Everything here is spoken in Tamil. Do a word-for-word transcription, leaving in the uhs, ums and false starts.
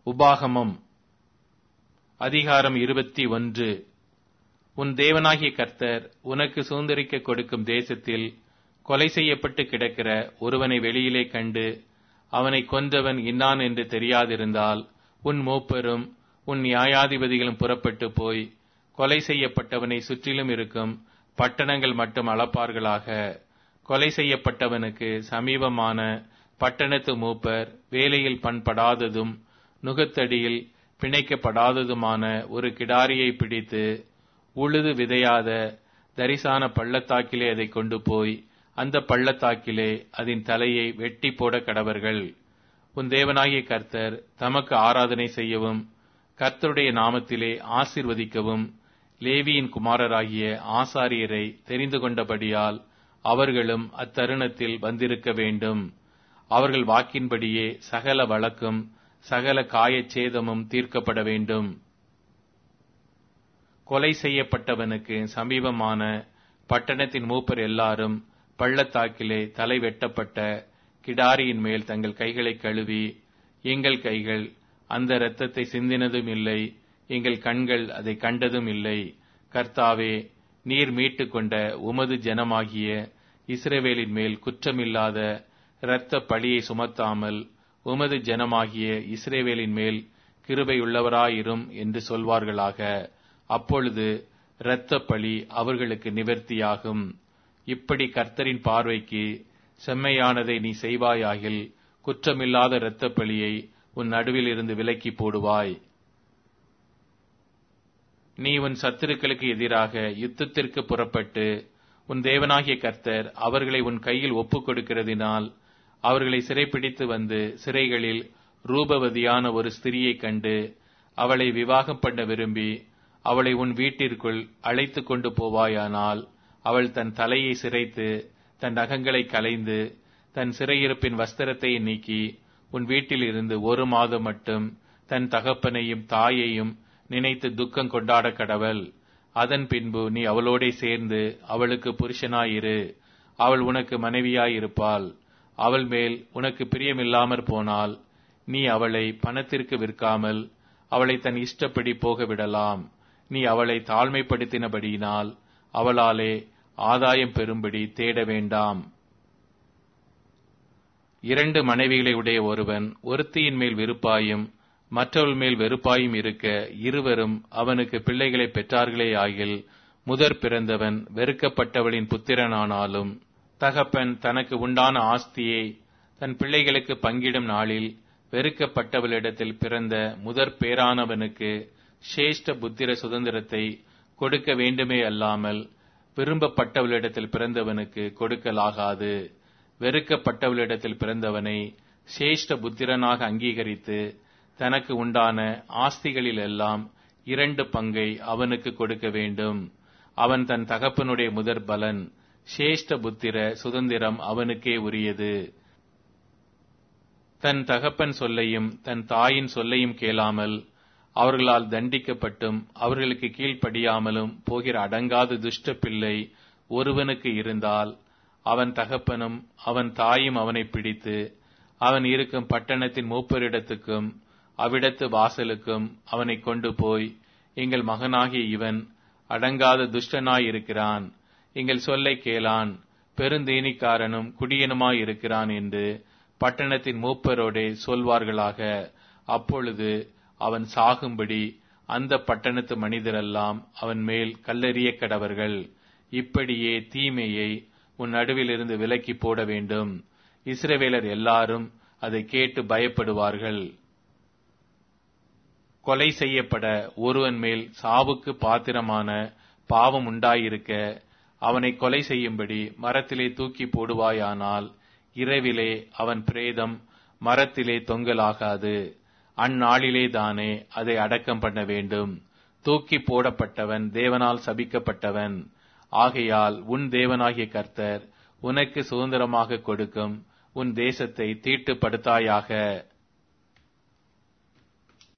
உபாகமம் அதிகாரம் இருபத்தி ஒன்று. உன் தேவனாகிய கர்த்தர் உனக்கு சுதந்தரிக்க கொடுக்கும் தேசத்தில் கொலை செய்யப்பட்டு கிடக்கிற ஒருவனை வெளியிலே கண்டு அவனை கொன்றவன் இன்னான் என்று தெரியாதிருந்தால் உன் மூப்பரும் உன் நியாயாதிபதிகளும் புறப்பட்டு போய் கொலை செய்யப்பட்டவனை சுற்றிலும் இருக்கும் பட்டணங்கள் மட்டும் அளப்பார்களாக. கொலை செய்யப்பட்டவனுக்கு சமீபமான பட்டணத்து மூப்பர் வேலையில் பண்படாததும் நுகத்தடியில் பிணைக்கப்படாததுமான ஒரு கிடாரியை பிடித்து உழுது விதையாத தரிசான பள்ளத்தாக்கிலே அதை கொண்டு போய் அந்த பள்ளத்தாக்கிலே அதன் தலையை வெட்டி போட கடவர்கள். உன் தேவனாகிய கர்த்தர் தமக்கு ஆராதனை செய்யவும் கர்த்தருடைய நாமத்திலே ஆசீர்வதிக்கவும் லேவியின் குமாரராகிய ஆசாரியரை தெரிந்து கொண்டபடியால் அவர்களும் அத்தருணத்தில் வந்திருக்க வேண்டும். அவர்கள் வாக்கின்படியே சகல வழக்கும் சகல காயச்சேதமும் தீர்க்கப்பட வேண்டும். கொலை செய்யப்பட்டவனுக்கு சமீபமான பட்டணத்தின் மூப்பர் எல்லாரும் பள்ளத்தாக்கிலே தலை வெட்டப்பட்ட கிடாரியின் மேல் தங்கள் கைகளை கழுவி, எங்கள் கைகள் அந்த இரத்தத்தை சிந்தினதும் இல்லை, எங்கள் கண்கள் அதை கண்டதும் இல்லை. கர்த்தாவே, நீர் மீட்டு கொண்ட உமது ஜனமாகிய இஸ்ரவேலின் மேல் குற்றமில்லாத இரத்த பழியை சுமத்தாமல் உமது ஜனமாகிய இஸ்ரவேலின் மேல் கிருபையுள்ளவராயிரும் என்று சொல்வார்களாக. அப்பொழுது இரத்த பழி அவர்களுக்கு நிவர்த்தியாகும். இப்படி கர்த்தரின் பார்வைக்கு செம்மையானதை நீ செய்வாயாகில் குற்றமில்லாத இரத்த பழியை உன் நடுவில் இருந்து விலக்கி போடுவாய். நீ உன் சத்துருக்களுக்கு எதிராக யுத்தத்திற்கு புறப்பட்டு உன் தேவனாகிய கர்த்தர் அவர்களை உன் கையில் ஒப்புக் கொடுக்கிறதினால் அவர்களை சிறைப்பிடித்து வந்து சிறைகளில் ரூபவதியான ஒரு ஸ்திரியை கண்டு அவளை விவாகம் பண்ண விரும்பி அவளை உன் வீட்டிற்குள் அழைத்து கொண்டு போவாயானால் அவள் தன் தலையை சிரைத்து தன் நகங்களை கலைந்து தன் சிறையிருப்பின் வஸ்திரத்தை நீக்கி உன் வீட்டில் இருந்து ஒரு மாதம் மட்டும் தன் தகப்பனையும் தாயையும் நினைத்து துக்கம் கொண்டாட கடவள். அதன் பின்பு நீ அவளோடே சேர்ந்து அவளுக்கு புருஷனாயிரு, அவள் உனக்கு மனைவியாயிருப்பாள். அவள் மேல் உனக்கு பிரியமில்லாமற் போனால் நீ அவளை பணத்திற்கு விற்காமல் அவளை தன் இஷ்டப்படி போக விடலாம். நீ அவளை தாழ்மைப்படுத்தினபடியினால் அவளாலே ஆதாயம் பெறும்படி தேட வேண்டாம். இரண்டு மனைவிகளை உடைய ஒருவன் ஒருத்தியின் மேல் விருப்பாயும் மற்றவள் மேல் வெறுப்பாயும் இருக்க இருவரும் அவனுக்கு பிள்ளைகளை பெற்றார்களே ஆகில் முதற் பிறந்தவன் வெறுக்கப்பட்டவளின் புத்திரனானாலும் தகப்பன் தனக்கு உண்டான ஆஸ்தியை தன் பிள்ளைகளுக்கு பங்கிடும் நாளில் வெறுக்கப்பட்டவளிடத்தில் பிறந்த முதற் பேரானவனுக்கு சிரேஷ்ட புத்திர சுதந்திரத்தை கொடுக்க வேண்டுமே அல்லாமல் விரும்பப்பட்டவளிடத்தில் பிறந்தவனுக்கு கொடுக்கலாகாது. வெறுக்கப்பட்டவளிடத்தில் பிறந்தவனை சிரேஷ்ட புத்திரனாக அங்கீகரித்து தனக்கு உண்டான ஆஸ்திகளில் எல்லாம் இரண்டு பங்கை அவனுக்கு கொடுக்க வேண்டும். அவன் தன் தகப்பனுடைய முதற் பலன். சிரேஷ்ட புத்திர சுதந்திரம் அவனுக்கே உரியது. தன் தகப்பன் சொல்லையும் தன் தாயின் சொல்லையும் கேளாமல் அவர்களால் தண்டிக்கப்பட்டும் அவர்களுக்கு கீழ்ப்படியாமலும் போகிற அடங்காத துஷ்ட பிள்ளை ஒருவனுக்கு இருந்தால் அவன் தகப்பனும் அவன் தாயும் அவனை பிடித்து அவன் இருக்கும் பட்டணத்தின் மூப்பரிடத்துக்கும் அவ்விடத்து வாசலுக்கும் அவனை கொண்டு போய், எங்கள் மகனாகிய இவன் அடங்காத துஷ்டனாயிருக்கிறான், எங்கள் சொல்லை கேளான், பெருந்தேனிக்காரனும் குடியனுமாயிருக்கிறான் என்று பட்டணத்தின் மூப்பரோடே சொல்வார்களாக. அப்பொழுது அவன் சாகும்படி அந்த பட்டணத்து மனிதரெல்லாம் அவன் மேல் கல்லெறிய கடவர்கள். இப்படியே தீமையை உன் நடுவிலிருந்து விலக்கி போட வேண்டும். இஸ்ரவேலர் எல்லாரும் அதை கேட்டு பயப்படுவார்கள். கொலை செய்யப்பட ஒருவன் மேல் சாவுக்கு பாத்திரமான பாவம் உண்டாயிருக்க அவனை கொலை செய்யும்படி மரத்திலே தூக்கி போடுவாயானால் இரவிலே அவன் பிரேதம் மரத்திலே தொங்கலாகாது. அந்நாளிலே தானே அதை அடக்கம் பண்ண வேண்டும். தூக்கி போடப்பட்டவன் தேவனால் சபிக்கப்பட்டவன். ஆகையால் உன் தேவனாகிய கர்த்தர் உனக்கு சுதந்திரமாக கொடுக்கும் உன் தேசத்தை தீட்டுப்படுத்தாயாக.